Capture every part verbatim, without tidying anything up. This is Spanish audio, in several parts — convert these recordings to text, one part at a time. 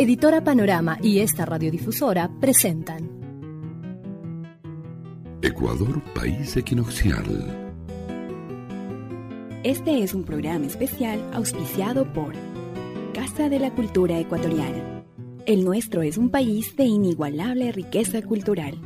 Editora Panorama y esta radiodifusora presentan Ecuador, país equinoccial. Este es un programa especial auspiciado por Casa de la Cultura Ecuatoriana. El nuestro es un país de inigualable riqueza cultural.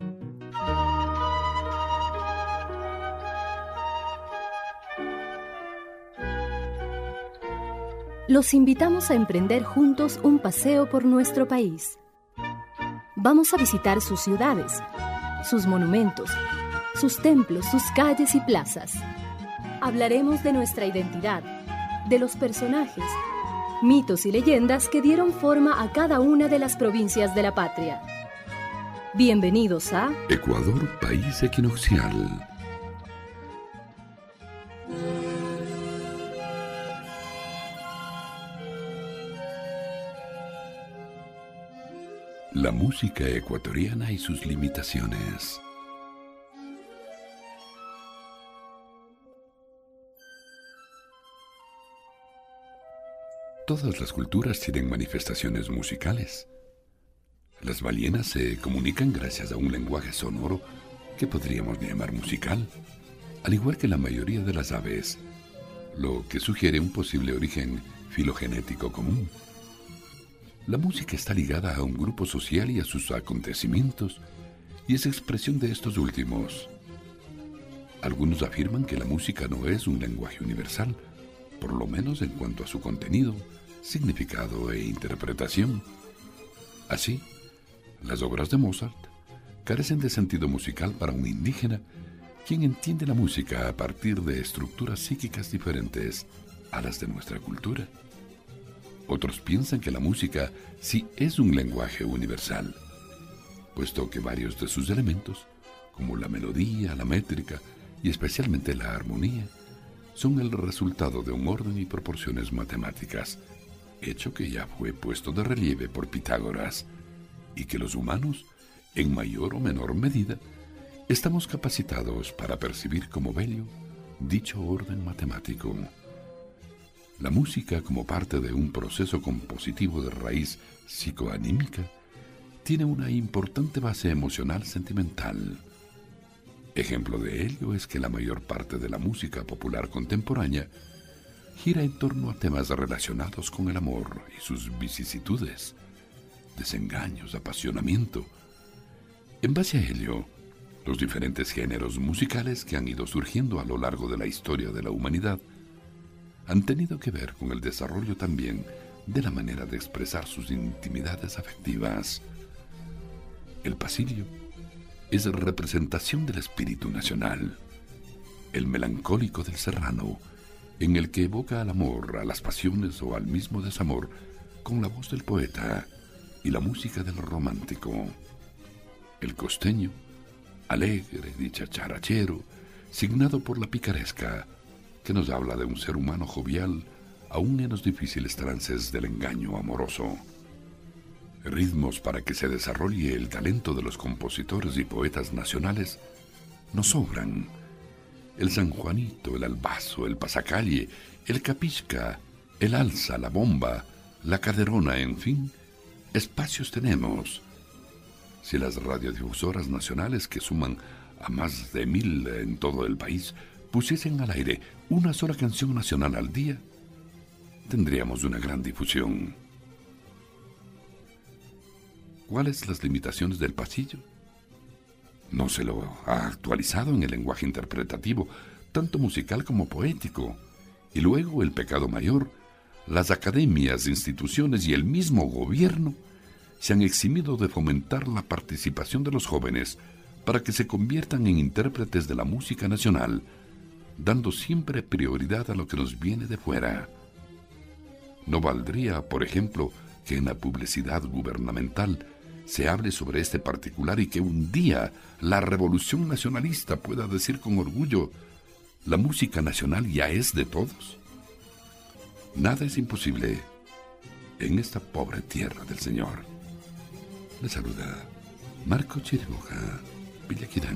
Los invitamos a emprender juntos un paseo por nuestro país. Vamos a visitar sus ciudades, sus monumentos, sus templos, sus calles y plazas. Hablaremos de nuestra identidad, de los personajes, mitos y leyendas que dieron forma a cada una de las provincias de la patria. Bienvenidos a Ecuador, país equinoccial. La música ecuatoriana y sus limitaciones. Todas las culturas tienen manifestaciones musicales. Las ballenas se comunican gracias a un lenguaje sonoro que podríamos llamar musical, al igual que la mayoría de las aves, lo que sugiere un posible origen filogenético común. La música está ligada a un grupo social y a sus acontecimientos, y es expresión de estos últimos. Algunos afirman que la música no es un lenguaje universal, por lo menos en cuanto a su contenido, significado e interpretación. Así, las obras de Mozart carecen de sentido musical para un indígena, quien entiende la música a partir de estructuras psíquicas diferentes a las de nuestra cultura. Otros piensan que la música sí es un lenguaje universal, puesto que varios de sus elementos, como la melodía, la métrica y especialmente la armonía, son el resultado de un orden y proporciones matemáticas, hecho que ya fue puesto de relieve por Pitágoras, y que los humanos, en mayor o menor medida, estamos capacitados para percibir como bello dicho orden matemático. La música, como parte de un proceso compositivo de raíz psicoanímica, tiene una importante base emocional sentimental. Ejemplo de ello es que la mayor parte de la música popular contemporánea gira en torno a temas relacionados con el amor y sus vicisitudes, desengaños, apasionamiento. En base a ello, los diferentes géneros musicales que han ido surgiendo a lo largo de la historia de la humanidad han tenido que ver con el desarrollo también de la manera de expresar sus intimidades afectivas. El pasillo es representación del espíritu nacional, el melancólico del serrano, en el que evoca al amor, a las pasiones o al mismo desamor, con la voz del poeta y la música del romántico. El costeño, alegre, dicharachero, signado por la picaresca, que nos habla de un ser humano jovial, aún en los difíciles trances del engaño amoroso. Ritmos para que se desarrolle el talento de los compositores y poetas nacionales nos sobran. El sanjuanito, el albazo, el pasacalle, el capisca, el alza, la bomba, la caderona, en fin, espacios tenemos. Si las radiodifusoras nacionales, que suman a más de mil en todo el país, pusiesen al aire una sola canción nacional al día, tendríamos una gran difusión. ¿Cuáles las limitaciones del pasillo? No se lo ha actualizado en el lenguaje interpretativo, tanto musical como poético. Y luego el pecado mayor, las academias, instituciones y el mismo gobierno se han eximido de fomentar la participación de los jóvenes para que se conviertan en intérpretes de la música nacional, dando siempre prioridad a lo que nos viene de fuera. No valdría, por ejemplo, que en la publicidad gubernamental se hable sobre este particular y que un día la revolución nacionalista pueda decir con orgullo: la música nacional ya es de todos. Nada es imposible en esta pobre tierra del Señor. Le saluda Marco Chiriboga, Villaquirán.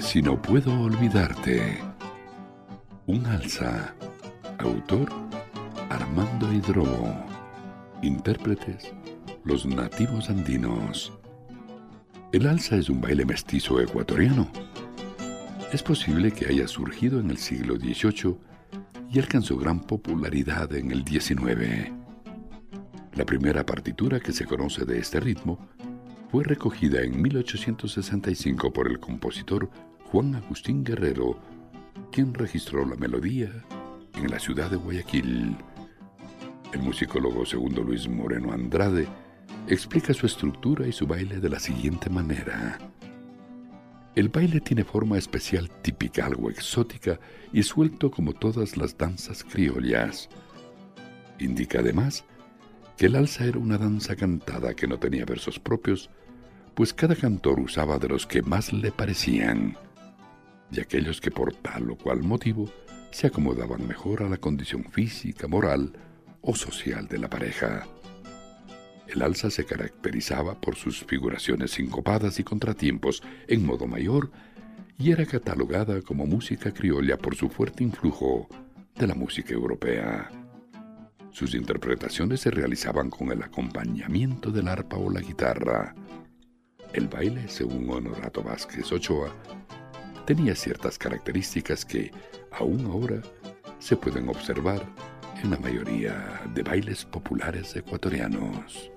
Si no puedo olvidarte. Un alza. Autor Armando Hidrobo. Intérpretes los nativos andinos. El alza es un baile mestizo ecuatoriano. Es posible que haya surgido en el siglo dieciocho y alcanzó gran popularidad en el diecinueve. La primera partitura que se conoce de este ritmo fue recogida en mil ochocientos sesenta y cinco por el compositor Juan Agustín Guerrero, quien registró la melodía en la ciudad de Guayaquil. El musicólogo Segundo Luis Moreno Andrade explica su estructura y su baile de la siguiente manera. El baile tiene forma especial típica, algo exótica y suelto como todas las danzas criollas. Indica además que el alza era una danza cantada que no tenía versos propios, pues cada cantor usaba de los que más le parecían, y aquellos que por tal o cual motivo se acomodaban mejor a la condición física, moral o social de la pareja. El alza se caracterizaba por sus figuraciones sincopadas y contratiempos en modo mayor y era catalogada como música criolla por su fuerte influjo de la música europea. Sus interpretaciones se realizaban con el acompañamiento del arpa o la guitarra. El baile, según Honorato Vázquez Ochoa, tenía ciertas características que, aún ahora, se pueden observar en la mayoría de bailes populares ecuatorianos.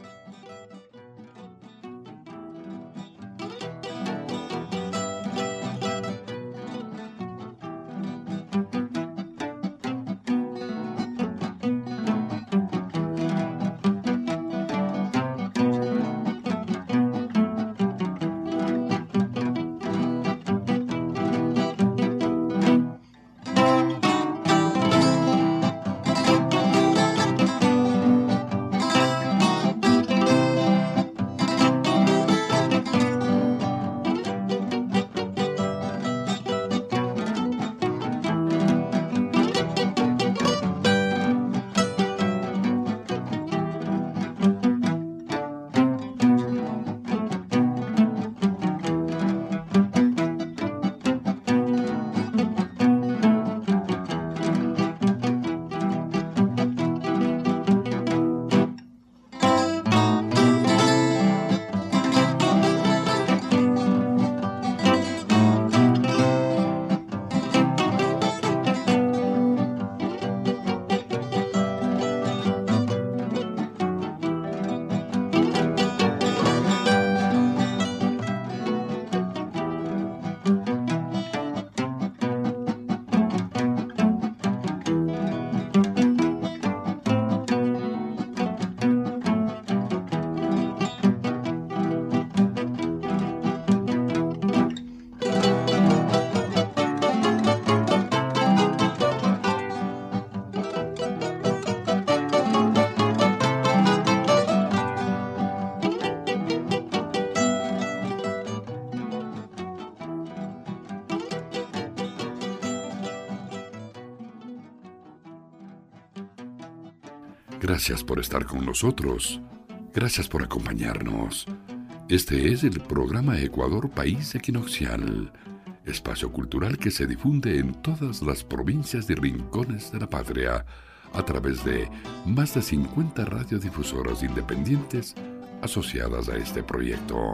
Gracias por estar con nosotros. Gracias por acompañarnos. Este es el programa Ecuador País Equinoccial, espacio cultural que se difunde en todas las provincias y rincones de la patria a través de más de cincuenta radiodifusoras independientes asociadas a este proyecto.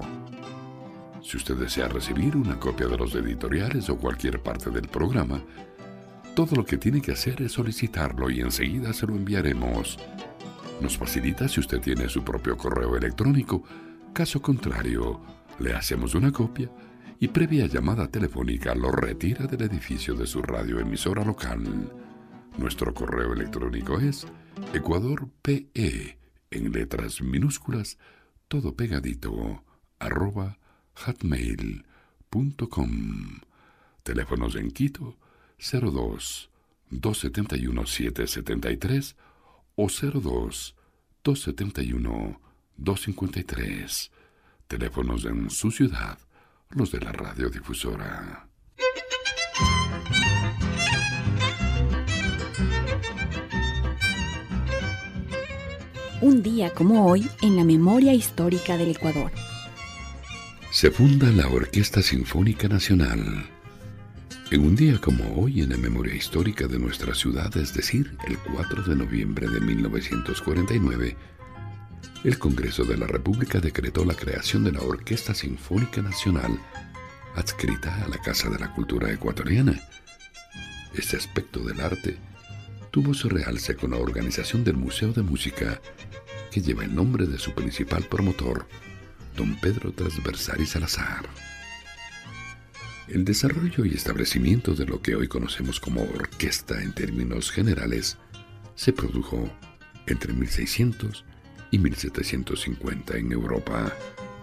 Si usted desea recibir una copia de los editoriales o cualquier parte del programa, todo lo que tiene que hacer es solicitarlo y enseguida se lo enviaremos. Nos facilita si usted tiene su propio correo electrónico. Caso contrario, le hacemos una copia y previa llamada telefónica lo retira del edificio de su radioemisora local. Nuestro correo electrónico es ecuadorpe, en letras minúsculas, todo pegadito, arroba hotmail punto com. Teléfonos en Quito, cero dos, dos siete uno, siete siete tres o cero dos, dos siete uno, dos cinco tres. Teléfonos en su ciudad, los de la radiodifusora. Un día como hoy en la memoria histórica del Ecuador. Se funda la Orquesta Sinfónica Nacional. En un día como hoy en la memoria histórica de nuestra ciudad, es decir, el cuatro de noviembre de mil novecientos cuarenta y nueve, el Congreso de la República decretó la creación de la Orquesta Sinfónica Nacional, adscrita a la Casa de la Cultura Ecuatoriana. Este aspecto del arte tuvo su realce con la organización del Museo de Música, que lleva el nombre de su principal promotor, don Pedro Transversari Salazar. El desarrollo y establecimiento de lo que hoy conocemos como orquesta en términos generales se produjo entre mil seiscientos y mil setecientos cincuenta en Europa.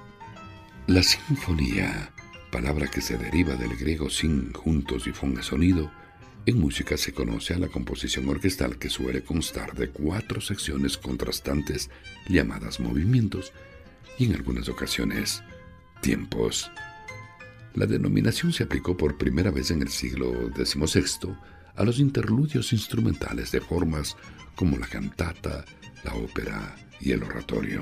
La sinfonía, palabra que se deriva del griego sin, juntos y fon, sonido, en música se conoce a la composición orquestal que suele constar de cuatro secciones contrastantes llamadas movimientos y en algunas ocasiones tiempos. La denominación se aplicó por primera vez en el siglo decimosexto a los interludios instrumentales de formas como la cantata, la ópera y el oratorio.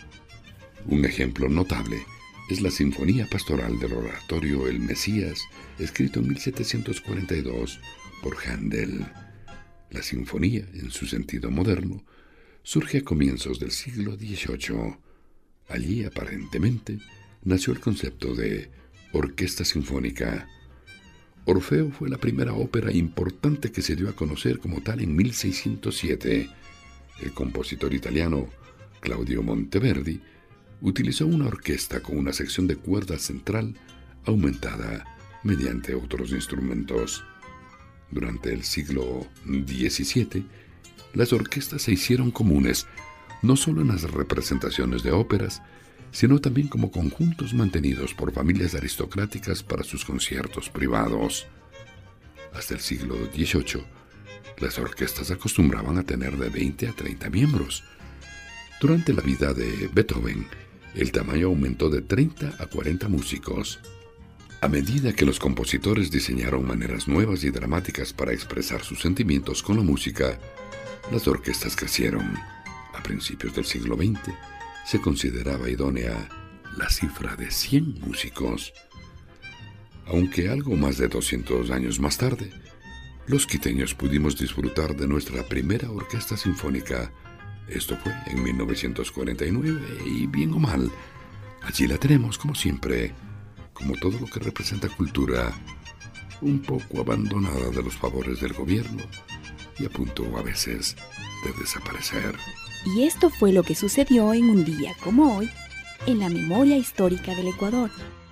Un ejemplo notable es la Sinfonía Pastoral del oratorio El Mesías, escrito en mil setecientos cuarenta y dos por Händel. La sinfonía, en su sentido moderno, surge a comienzos del siglo dieciocho. Allí, aparentemente, nació el concepto de orquesta sinfónica. Orfeo fue la primera ópera importante que se dio a conocer como tal en mil seiscientos siete. El compositor italiano Claudio Monteverdi utilizó una orquesta con una sección de cuerda central aumentada mediante otros instrumentos. Durante el siglo diecisiete, las orquestas se hicieron comunes no solo en las representaciones de óperas, sino también como conjuntos mantenidos por familias aristocráticas para sus conciertos privados. Hasta el siglo dieciocho, las orquestas acostumbraban a tener de veinte a treinta miembros. Durante la vida de Beethoven, el tamaño aumentó de treinta a cuarenta músicos. A medida que los compositores diseñaron maneras nuevas y dramáticas para expresar sus sentimientos con la música, las orquestas crecieron. A principios del siglo veinte, se consideraba idónea la cifra de cien músicos. Aunque algo más de doscientos años más tarde, los quiteños pudimos disfrutar de nuestra primera orquesta sinfónica. Esto fue en mil novecientos cuarenta y nueve, y bien o mal, allí la tenemos como siempre, como todo lo que representa cultura, un poco abandonada de los favores del gobierno y a punto a veces de desaparecer. Y esto fue lo que sucedió en un día como hoy en la memoria histórica del Ecuador.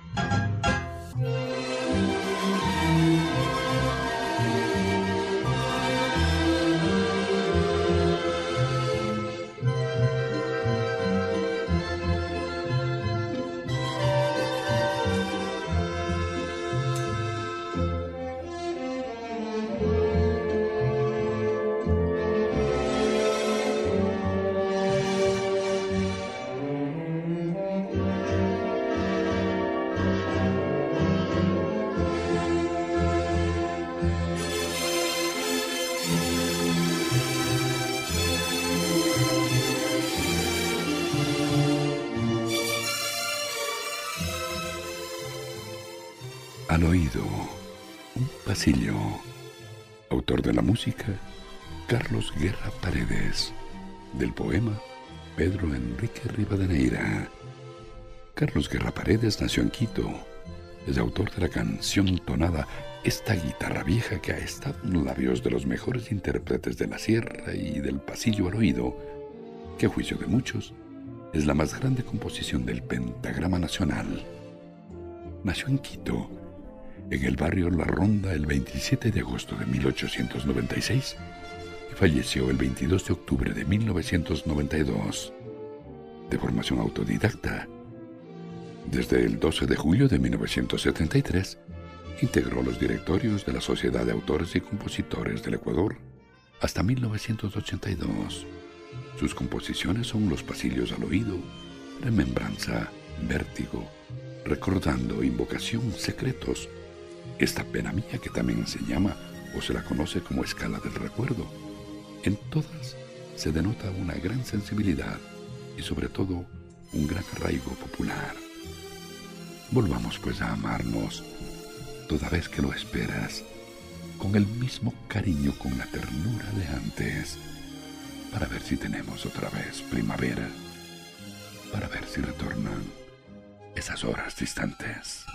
Al oído, un pasillo. Autor de la música, Carlos Guerra Paredes. Del poema, Pedro Enrique Rivadeneira. Carlos Guerra Paredes nació en Quito. Es autor de la canción tonada Esta guitarra vieja, que ha estado en los labios de los mejores intérpretes de la sierra y del pasillo al oído, que a juicio de muchos es la más grande composición del pentagrama nacional. Nació en Quito, en el barrio La Ronda, el veintisiete de agosto de mil ochocientos noventa y seis y falleció el veintidós de octubre de mil novecientos noventa y dos. De formación autodidacta, desde el doce de julio de mil novecientos setenta y tres integró los directorios de la Sociedad de Autores y Compositores del Ecuador hasta mil novecientos ochenta y dos. Sus composiciones son Los pasillos al oído, Remembranza, Vértigo, Recordando, Invocación, Secretos, Esta pena mía, que también se llama o se la conoce como Escala del Recuerdo. En todas se denota una gran sensibilidad y sobre todo un gran arraigo popular. Volvamos pues a amarnos, toda vez que lo esperas, con el mismo cariño, con la ternura de antes, para ver si tenemos otra vez primavera, para ver si retornan esas horas distantes.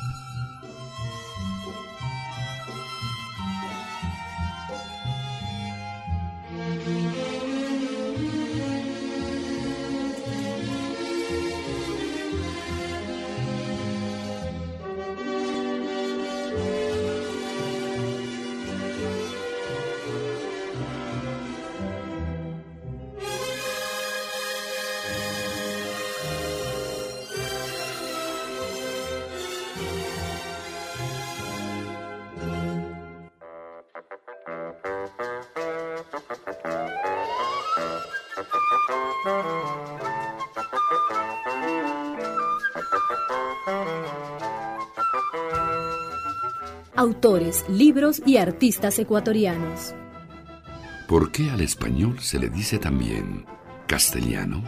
Autores, libros y artistas ecuatorianos. ¿Por qué al español se le dice también castellano?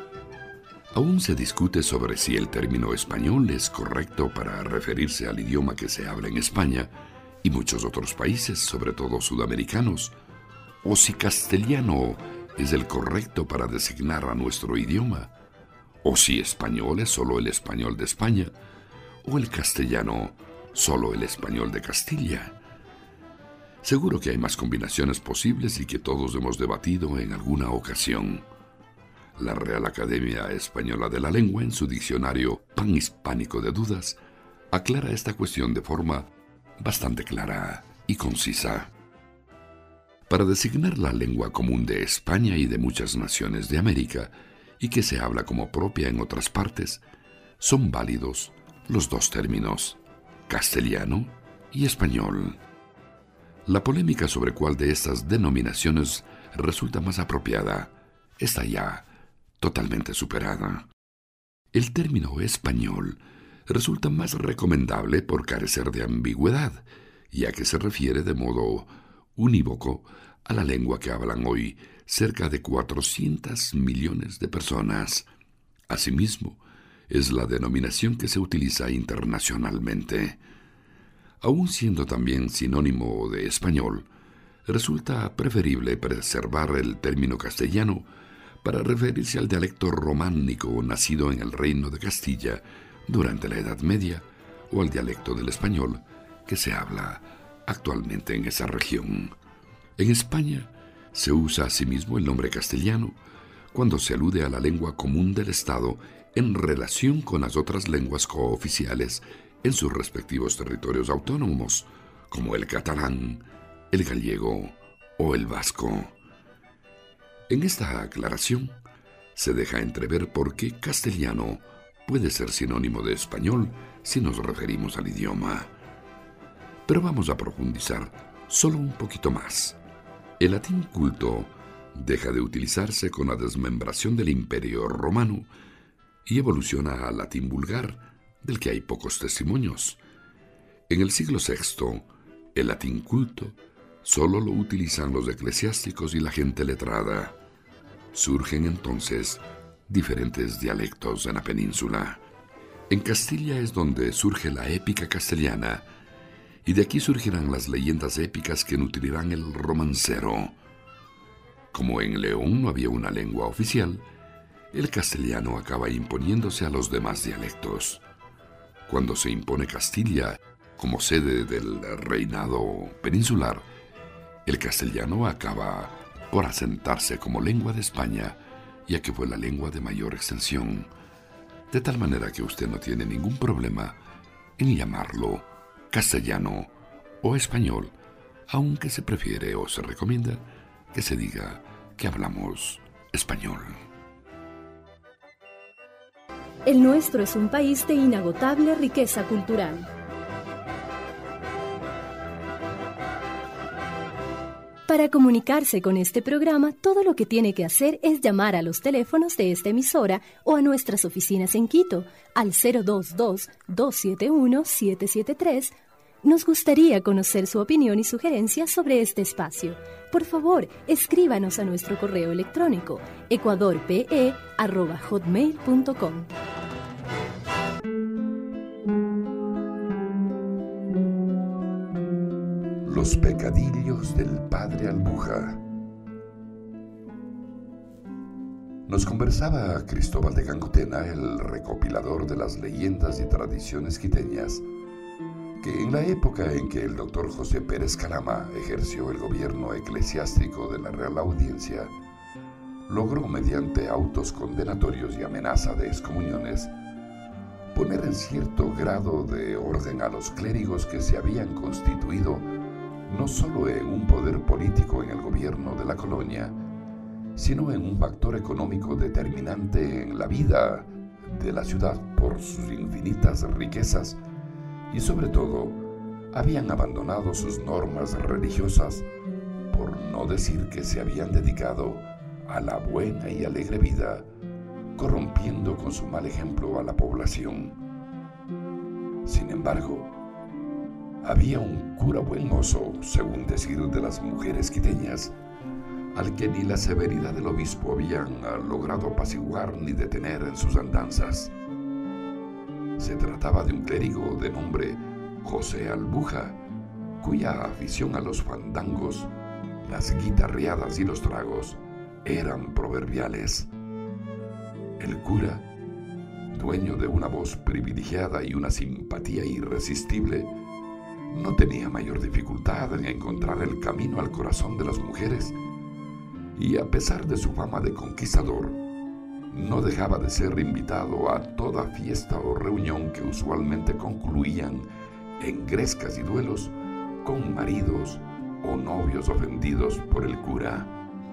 Aún se discute sobre si el término español es correcto para referirse al idioma que se habla en España y muchos otros países, sobre todo sudamericanos, o si castellano es el correcto para designar a nuestro idioma, o si español es solo el español de España, o el castellano solo el español de Castilla. Seguro que hay más combinaciones posibles y que todos hemos debatido en alguna ocasión. La Real Academia Española de la Lengua, en su diccionario panhispánico de dudas, aclara esta cuestión de forma bastante clara y concisa. Para designar la lengua común de España y de muchas naciones de América, y que se habla como propia en otras partes, son válidos los dos términos, castellano y español. La polémica sobre cuál de estas denominaciones resulta más apropiada está ya totalmente superada. El término español resulta más recomendable por carecer de ambigüedad, ya que se refiere de modo unívoco a la lengua que hablan hoy cerca de cuatrocientos millones de personas. Asimismo, es la denominación que se utiliza internacionalmente. Aun siendo también sinónimo de español, resulta preferible preservar el término castellano para referirse al dialecto románico nacido en el Reino de Castilla durante la Edad Media, o al dialecto del español que se habla actualmente en esa región. En España se usa asimismo el nombre castellano cuando se alude a la lengua común del Estado en relación con las otras lenguas cooficiales en sus respectivos territorios autónomos, como el catalán, el gallego o el vasco. En esta aclaración se deja entrever por qué castellano puede ser sinónimo de español si nos referimos al idioma. Pero vamos a profundizar solo un poquito más. El latín culto deja de utilizarse con la desmembración del Imperio Romano y evoluciona al latín vulgar, del que hay pocos testimonios. En el siglo sexto, el latín culto solo lo utilizan los eclesiásticos y la gente letrada. Surgen entonces diferentes dialectos en la península. En Castilla es donde surge la épica castellana, y de aquí surgirán las leyendas épicas que nutrirán el romancero. Como en León no había una lengua oficial, el castellano acaba imponiéndose a los demás dialectos. Cuando se impone Castilla como sede del reinado peninsular, el castellano acaba por asentarse como lengua de España, ya que fue la lengua de mayor extensión, de tal manera que usted no tiene ningún problema en llamarlo castellano o español, aunque se prefiere o se recomienda que se diga que hablamos español. El nuestro es un país de inagotable riqueza cultural. Para comunicarse con este programa, todo lo que tiene que hacer es llamar a los teléfonos de esta emisora o a nuestras oficinas en Quito, al cero dos dos, dos siete uno, siete siete tres. Nos gustaría conocer su opinión y sugerencias sobre este espacio. Por favor, escríbanos a nuestro correo electrónico ecuadorpe arroba hotmail punto com. Los pecadillos del padre Albuja. Nos conversaba Cristóbal de Gangotena, el recopilador de las leyendas y tradiciones quiteñas, que en la época en que el doctor José Pérez Calama ejerció el gobierno eclesiástico de la Real Audiencia, logró, mediante autos condenatorios y amenaza de excomuniones, poner en cierto grado de orden a los clérigos que se habían constituido no solo en un poder político en el gobierno de la colonia, sino en un factor económico determinante en la vida de la ciudad por sus infinitas riquezas y, sobre todo, habían abandonado sus normas religiosas, por no decir que se habían dedicado a la buena y alegre vida, corrompiendo con su mal ejemplo a la población. Sin embargo, había un cura buen mozo, según decir de las mujeres quiteñas, al que ni la severidad del obispo habían logrado apaciguar ni detener en sus andanzas. Se trataba de un clérigo de nombre José Albuja, cuya afición a los fandangos, las guitarreadas y los tragos eran proverbiales. El cura, dueño de una voz privilegiada y una simpatía irresistible, no tenía mayor dificultad en encontrar el camino al corazón de las mujeres, y a pesar de su fama de conquistador, no dejaba de ser invitado a toda fiesta o reunión que usualmente concluían en grescas y duelos con maridos o novios ofendidos por el cura.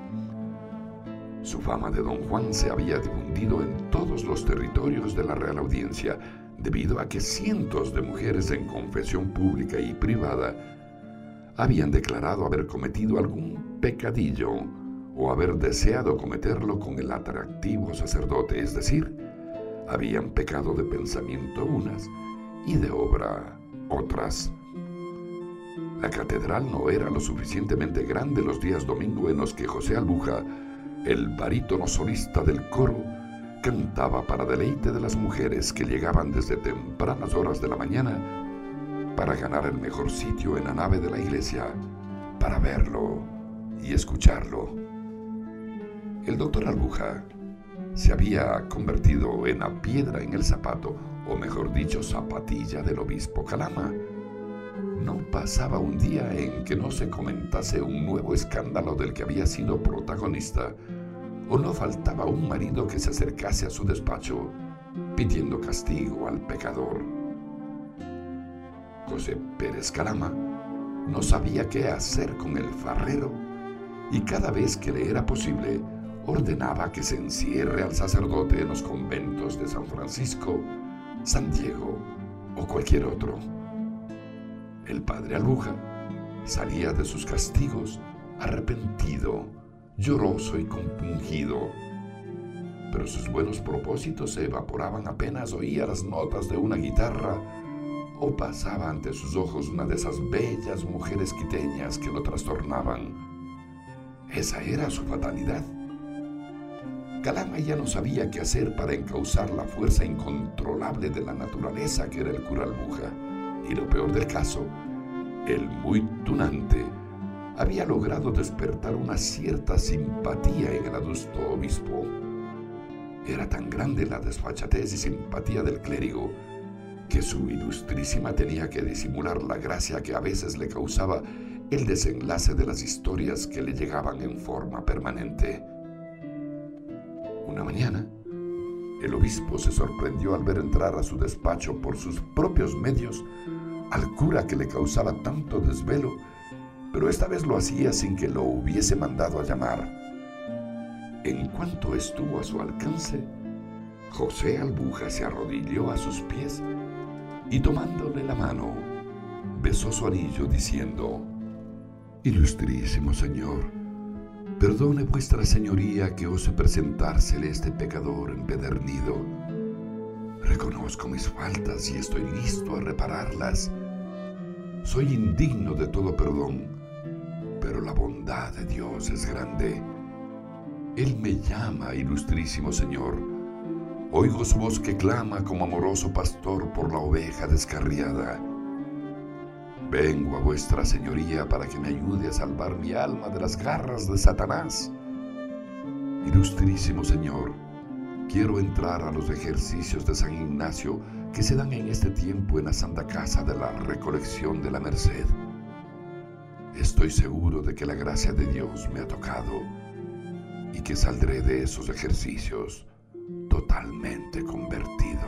Su fama de don Juan se había difundido en todos los territorios de la Real Audiencia, debido a que cientos de mujeres en confesión pública y privada habían declarado haber cometido algún pecadillo o haber deseado cometerlo con el atractivo sacerdote, es decir, habían pecado de pensamiento unas y de obra otras. La catedral no era lo suficientemente grande los días domingo en los que José Albuja, el barítono solista del coro, cantaba para deleite de las mujeres que llegaban desde tempranas horas de la mañana para ganar el mejor sitio en la nave de la iglesia, para verlo y escucharlo. El doctor Albuja se había convertido en la piedra en el zapato, o mejor dicho, zapatilla del obispo Calama. No pasaba un día en que no se comentase un nuevo escándalo del que había sido protagonista, o no faltaba un marido que se acercase a su despacho pidiendo castigo al pecador. José Pérez Calama no sabía qué hacer con el farrero, y cada vez que le era posible ordenaba que se encierre al sacerdote en los conventos de San Francisco, San Diego o cualquier otro. El padre Albuja salía de sus castigos arrepentido, lloroso y compungido, pero sus buenos propósitos se evaporaban apenas oía las notas de una guitarra o pasaba ante sus ojos una de esas bellas mujeres quiteñas que lo trastornaban. Esa era su fatalidad. Calama ya no sabía qué hacer para encauzar la fuerza incontrolable de la naturaleza que era el cura Albuja, y lo peor del caso, el muy tunante había logrado despertar una cierta simpatía en el adusto obispo. Era tan grande la desfachatez y simpatía del clérigo que su ilustrísima tenía que disimular la gracia que a veces le causaba el desenlace de las historias que le llegaban en forma permanente. Una mañana, el obispo se sorprendió al ver entrar a su despacho por sus propios medios al cura que le causaba tanto desvelo, pero esta vez lo hacía sin que lo hubiese mandado a llamar. En cuanto estuvo a su alcance, José Albuja se arrodilló a sus pies y, tomándole la mano, besó su anillo diciendo: «Ilustrísimo señor, perdone vuestra señoría que ose presentársele este pecador empedernido. Reconozco mis faltas y estoy listo a repararlas. Soy indigno de todo perdón, pero la bondad de Dios es grande. Él me llama, ilustrísimo señor. Oigo su voz que clama como amoroso pastor por la oveja descarriada. Vengo a vuestra señoría para que me ayude a salvar mi alma de las garras de Satanás. Ilustrísimo señor, quiero entrar a los ejercicios de San Ignacio que se dan en este tiempo en la Santa Casa de la Recolección de la Merced. Estoy seguro de que la gracia de Dios me ha tocado y que saldré de esos ejercicios totalmente convertido.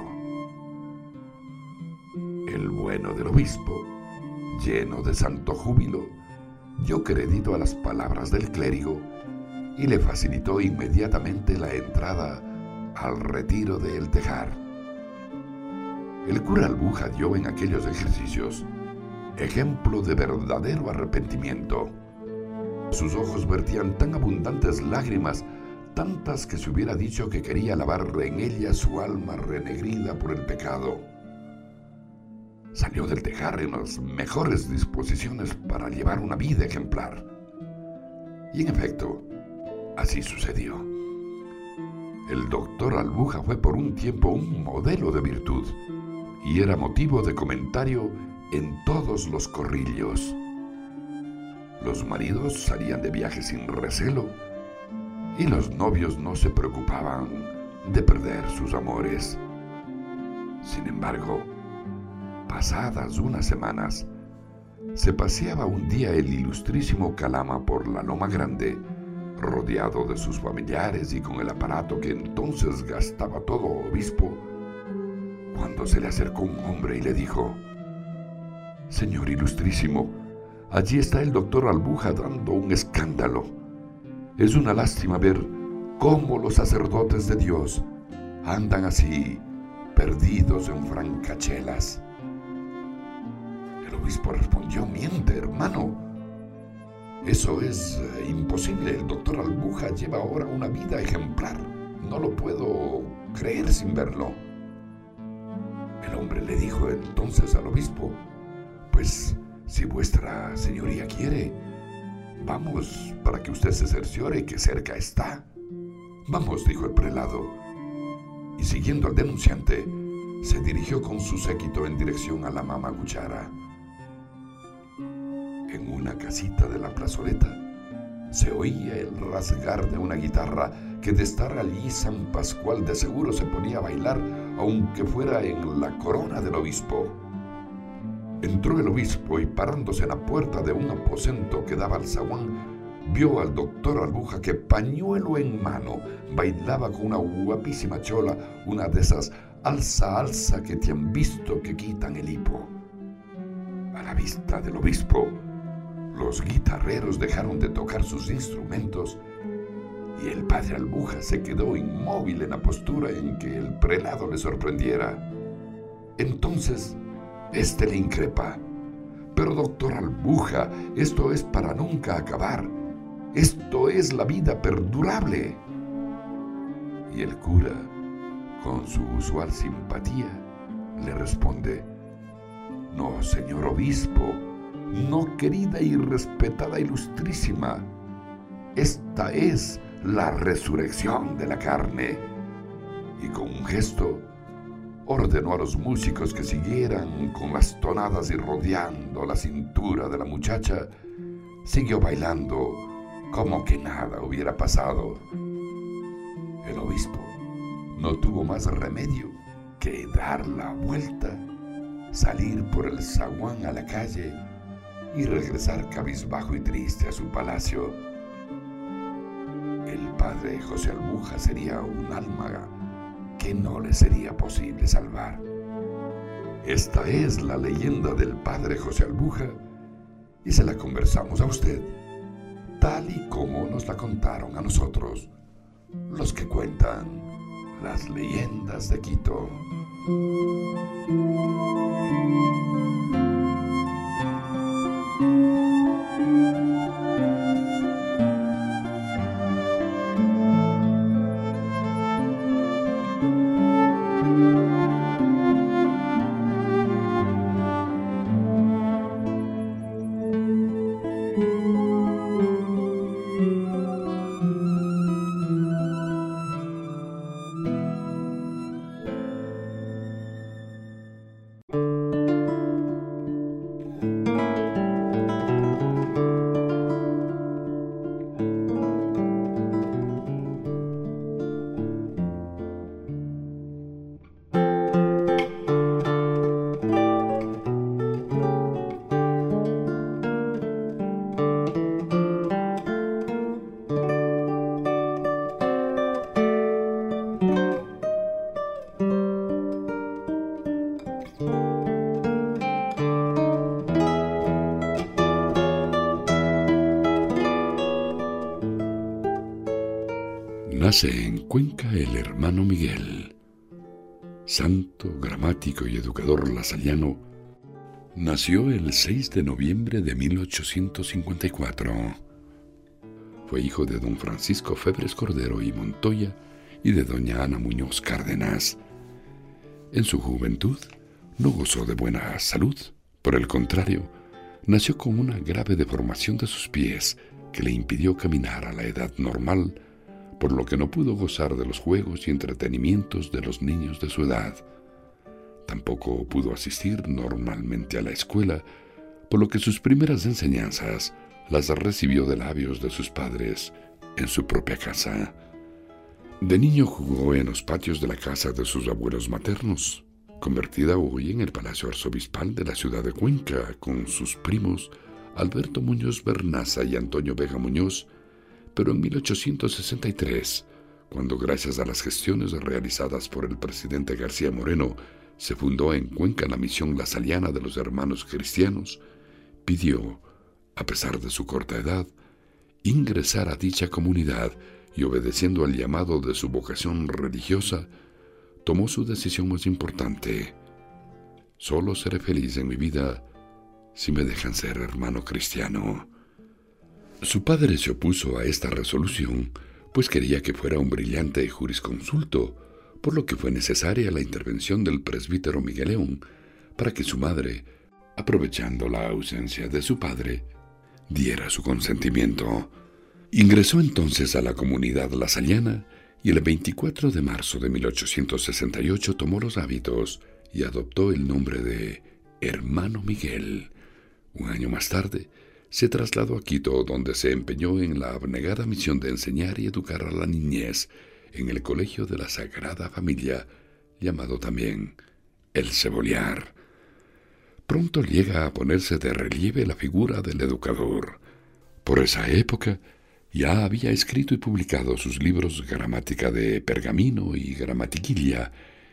El bueno del obispo, lleno de santo júbilo, dio crédito a las palabras del clérigo y le facilitó inmediatamente la entrada al retiro de El Tejar. El cura Albuja dio en aquellos ejercicios ejemplo de verdadero arrepentimiento. Sus ojos vertían tan abundantes lágrimas, tantas que se hubiera dicho que quería lavar en ellas su alma renegrida por el pecado. Salió del Tejar en las mejores disposiciones para llevar una vida ejemplar. Y en efecto, así sucedió. El doctor Albuja fue por un tiempo un modelo de virtud y era motivo de comentario en todos los corrillos. Los maridos salían de viaje sin recelo y los novios no se preocupaban de perder sus amores. Sin embargo, pasadas unas semanas, se paseaba un día el ilustrísimo Calama por la Loma Grande, rodeado de sus familiares y con el aparato que entonces gastaba todo obispo, cuando se le acercó un hombre y le dijo: «Señor ilustrísimo, allí está el doctor Albuja dando un escándalo. Es una lástima ver cómo los sacerdotes de Dios andan así, perdidos en francachelas». El obispo respondió: «Miente, hermano. Eso es eh, imposible. El doctor Albuja lleva ahora una vida ejemplar. No lo puedo creer sin verlo». El hombre le dijo entonces al obispo: «Pues, si vuestra señoría quiere, vamos para que usted se cerciore que cerca está». «Vamos», dijo el prelado, y siguiendo al denunciante, se dirigió con su séquito en dirección a la Mama Cuchara. En una casita de la plazoleta se oía el rasgar de una guitarra que de estar allí San Pascual de seguro se ponía a bailar, aunque fuera en la corona del obispo. Entró el obispo y, parándose en la puerta de un aposento que daba al zaguán, vio al doctor Albuja que, pañuelo en mano, bailaba con una guapísima chola, una de esas alza alza que te han visto que quitan el hipo. A la vista del obispo, los guitarreros dejaron de tocar sus instrumentos y el padre Albuja se quedó inmóvil en la postura en que el prelado le sorprendiera. Entonces, este le increpa: «Pero doctor Albuja, esto es para nunca acabar. Esto es la vida perdurable». Y el cura, con su usual simpatía, le responde: «No, señor obispo, no, querida y respetada ilustrísima. Esta es la resurrección de la carne». Y con un gesto ordenó a los músicos que siguieran con las tonadas y, rodeando la cintura de la muchacha, siguió bailando como que nada hubiera pasado. El obispo no tuvo más remedio que dar la vuelta, salir por el zaguán a la calle y regresar cabizbajo y triste a su palacio. El padre José Albuja sería un alma que no le sería posible salvar. Esta es la leyenda del padre José Albuja y se la conversamos a usted, tal y como nos la contaron a nosotros, los que cuentan las leyendas de Quito. Nace en Cuenca el hermano Miguel. Santo, gramático y educador lasallano, nació el seis de noviembre de mil ochocientos cincuenta y cuatro. Fue hijo de don Francisco Febres Cordero y Montoya y de doña Ana Muñoz Cárdenas. En su juventud no gozó de buena salud. Por el contrario, nació con una grave deformación de sus pies que le impidió caminar a la edad normal, por lo que no pudo gozar de los juegos y entretenimientos de los niños de su edad. Tampoco pudo asistir normalmente a la escuela, por lo que sus primeras enseñanzas las recibió de labios de sus padres en su propia casa. De niño jugó en los patios de la casa de sus abuelos maternos, convertida hoy en el Palacio Arzobispal de la ciudad de Cuenca, con sus primos Alberto Muñoz Bernaza y Antonio Vega Muñoz, pero en mil ochocientos sesenta y tres, cuando gracias a las gestiones realizadas por el presidente García Moreno se fundó en Cuenca la misión lasaliana de los hermanos cristianos, pidió, a pesar de su corta edad, ingresar a dicha comunidad y, obedeciendo al llamado de su vocación religiosa, tomó su decisión más importante: solo seré feliz en mi vida si me dejan ser hermano cristiano. Su padre se opuso a esta resolución, pues quería que fuera un brillante jurisconsulto, por lo que fue necesaria la intervención del presbítero Miguel León para que su madre, aprovechando la ausencia de su padre, diera su consentimiento. Ingresó entonces a la comunidad lasallana y el veinticuatro de marzo de mil ochocientos sesenta y ocho tomó los hábitos y adoptó el nombre de Hermano Miguel. Un año más tarde, se trasladó a Quito, donde se empeñó en la abnegada misión de enseñar y educar a la niñez en el Colegio de la Sagrada Familia, llamado también El Cebollar. Pronto llega a ponerse de relieve la figura del educador. Por esa época, ya había escrito y publicado sus libros Gramática de Pergamino y Gramatiquilla,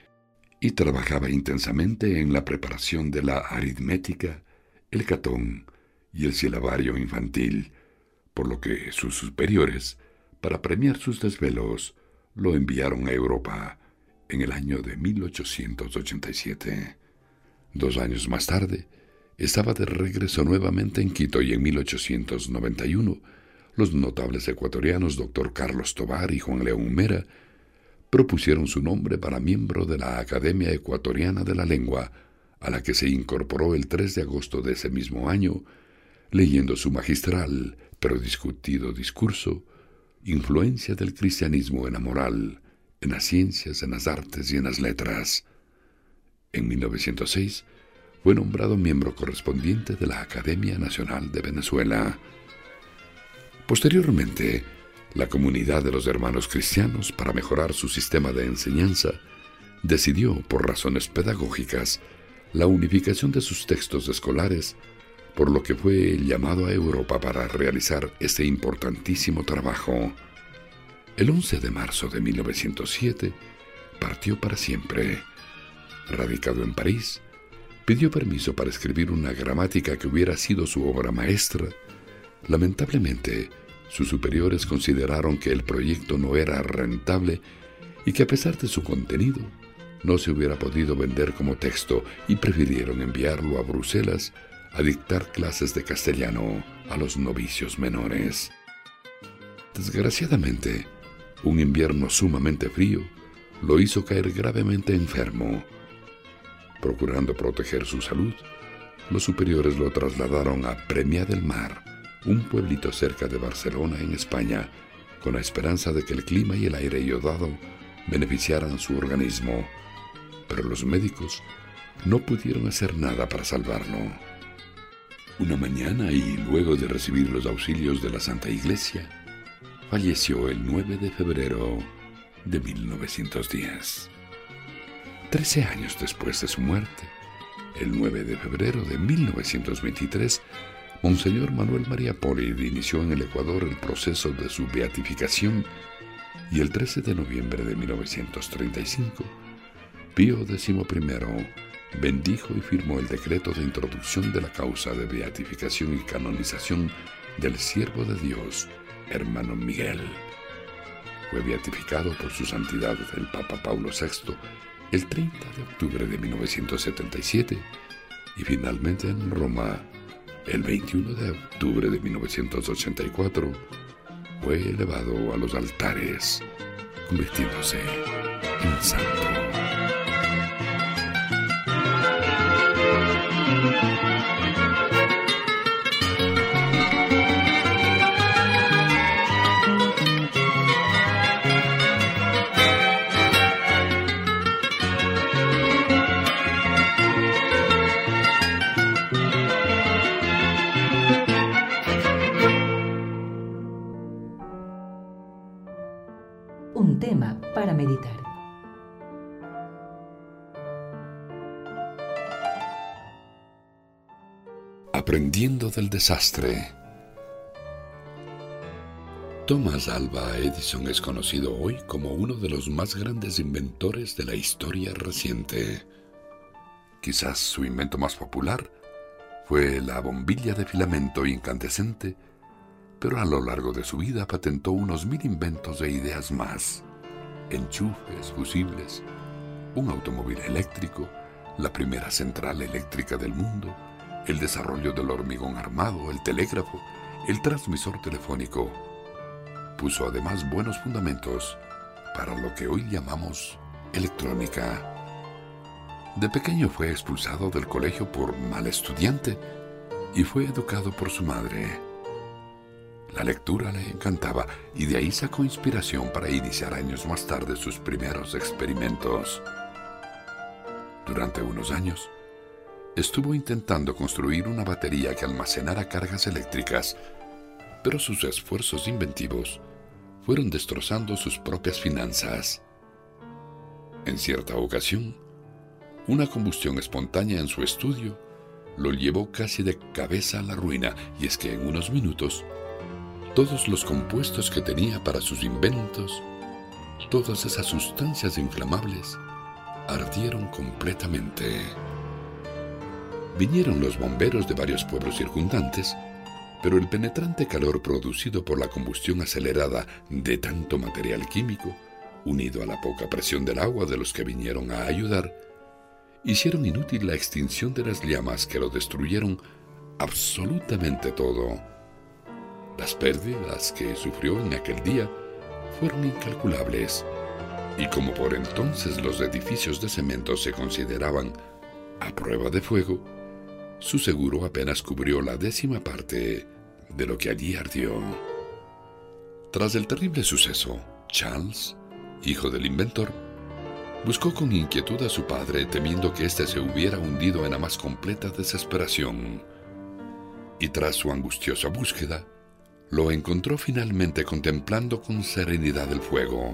y trabajaba intensamente en la preparación de la aritmética, el catón y el silabario infantil, por lo que sus superiores, para premiar sus desvelos, lo enviaron a Europa en el año de mil ochocientos ochenta y siete. Dos años más tarde, estaba de regreso nuevamente en Quito y en mil ochocientos noventa y uno, los notables ecuatorianos doctor Carlos Tovar y Juan León Mera propusieron su nombre para miembro de la Academia Ecuatoriana de la Lengua, a la que se incorporó el tres de agosto de ese mismo año, leyendo su magistral pero discutido discurso, Influencia del cristianismo en la moral, en las ciencias, en las artes y en las letras. En mil novecientos seis fue nombrado miembro correspondiente de la Academia Nacional de Venezuela. Posteriormente, la comunidad de los hermanos cristianos, para mejorar su sistema de enseñanza, decidió, por razones pedagógicas, la unificación de sus textos escolares, por lo que fue llamado a Europa para realizar este importantísimo trabajo. El once de marzo de mil novecientos siete partió para siempre. Radicado en París, pidió permiso para escribir una gramática que hubiera sido su obra maestra. Lamentablemente, sus superiores consideraron que el proyecto no era rentable y que, a pesar de su contenido, no se hubiera podido vender como texto, y prefirieron enviarlo a Bruselas a dictar clases de castellano a los novicios menores. Desgraciadamente, un invierno sumamente frío lo hizo caer gravemente enfermo. Procurando proteger su salud, los superiores lo trasladaron a Premiá del Mar, un pueblito cerca de Barcelona, en España, con la esperanza de que el clima y el aire iodado beneficiaran su organismo. Pero los médicos no pudieron hacer nada para salvarlo. Una mañana, y luego de recibir los auxilios de la Santa Iglesia, falleció el nueve de febrero de mil novecientos diez. Trece años después de su muerte, el nueve de febrero de mil novecientos veintitrés, Monseñor Manuel María Polid inició en el Ecuador el proceso de su beatificación, y el trece de noviembre de mil novecientos treinta y cinco, Pío décimo primero bendijo y firmó el decreto de introducción de la causa de beatificación y canonización del siervo de Dios, hermano Miguel. fue beatificado por su santidad el Papa Paulo sexto el treinta de octubre de mil novecientos setenta y siete y finalmente en Roma el veintiuno de octubre de mil novecientos ochenta y cuatro fue elevado a los altares, convirtiéndose en santo. Un tema para meditar. Aprendiendo del desastre. Thomas Alva Edison es conocido hoy como uno de los más grandes inventores de la historia reciente. Quizás su invento más popular fue la bombilla de filamento incandescente, pero a lo largo de su vida patentó unos mil inventos e ideas más: enchufes, fusibles, un automóvil eléctrico, la primera central eléctrica del mundo, el desarrollo del hormigón armado, el telégrafo, el transmisor telefónico. Puso además buenos fundamentos para lo que hoy llamamos electrónica. De pequeño fue expulsado del colegio por mal estudiante y fue educado por su madre. La lectura le encantaba y de ahí sacó inspiración para iniciar años más tarde sus primeros experimentos. Durante unos años, estuvo intentando construir una batería que almacenara cargas eléctricas, pero sus esfuerzos inventivos fueron destrozando sus propias finanzas. En cierta ocasión, una combustión espontánea en su estudio lo llevó casi de cabeza a la ruina, y es que en unos minutos todos los compuestos que tenía para sus inventos, todas esas sustancias inflamables, ardieron completamente. Vinieron los bomberos de varios pueblos circundantes, pero el penetrante calor producido por la combustión acelerada de tanto material químico, unido a la poca presión del agua de los que vinieron a ayudar, hicieron inútil la extinción de las llamas que lo destruyeron absolutamente todo. Las pérdidas que sufrió en aquel día fueron incalculables, y como por entonces los edificios de cemento se consideraban a prueba de fuego, su seguro apenas cubrió la décima parte de lo que allí ardió. Tras el terrible suceso, Charles, hijo del inventor, buscó con inquietud a su padre, temiendo que éste se hubiera hundido en la más completa desesperación. Y tras su angustiosa búsqueda, lo encontró finalmente contemplando con serenidad el fuego.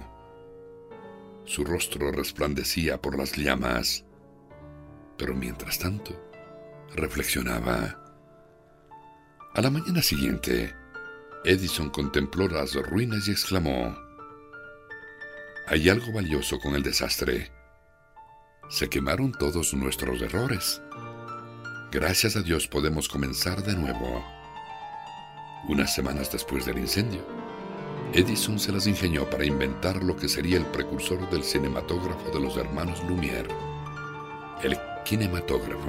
Su rostro resplandecía por las llamas, pero mientras tanto reflexionaba. A la mañana siguiente, Edison contempló las ruinas y exclamó: «Hay algo valioso con el desastre. Se quemaron todos nuestros errores. Gracias a Dios podemos comenzar de nuevo». Unas semanas después del incendio, Edison se las ingenió para inventar lo que sería el precursor del cinematógrafo de los hermanos Lumière, el kinematógrafo.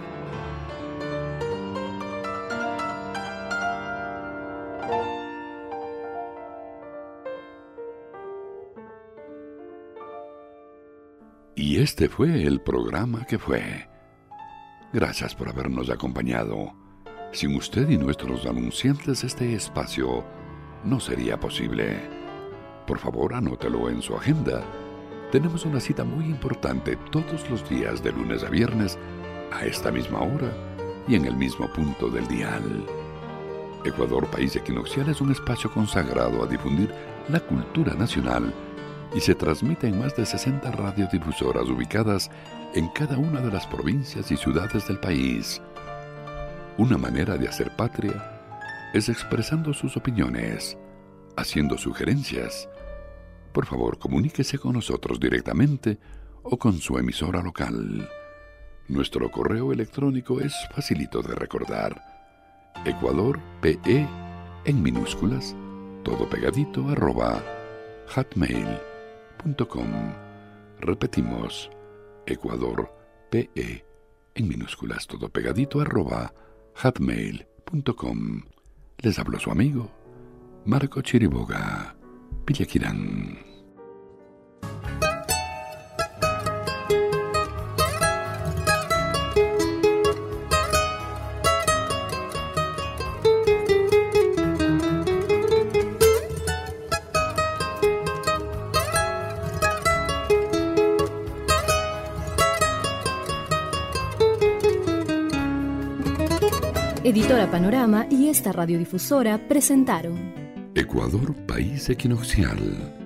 Y este fue el programa que fue. Gracias por habernos acompañado. Sin usted y nuestros anunciantes, este espacio no sería posible. Por favor, anótelo en su agenda. Tenemos una cita muy importante todos los días de lunes a viernes a esta misma hora y en el mismo punto del dial. Ecuador, país equinoccial, es un espacio consagrado a difundir la cultura nacional y se transmite en más de sesenta radiodifusoras ubicadas en cada una de las provincias y ciudades del país. Una manera de hacer patria es expresando sus opiniones, haciendo sugerencias. Por favor, comuníquese con nosotros directamente o con su emisora local. Nuestro correo electrónico es facilito de recordar: ecuadorpe en minúsculas, todo pegadito, arroba hotmail punto com. Repetimos, Ecuador, P E, en minúsculas, todo pegadito, arroba hotmail punto com. Les habló su amigo, Marco Chiriboga, Pillaquirán. Editora Panorama y esta radiodifusora presentaron Ecuador, país equinoccial.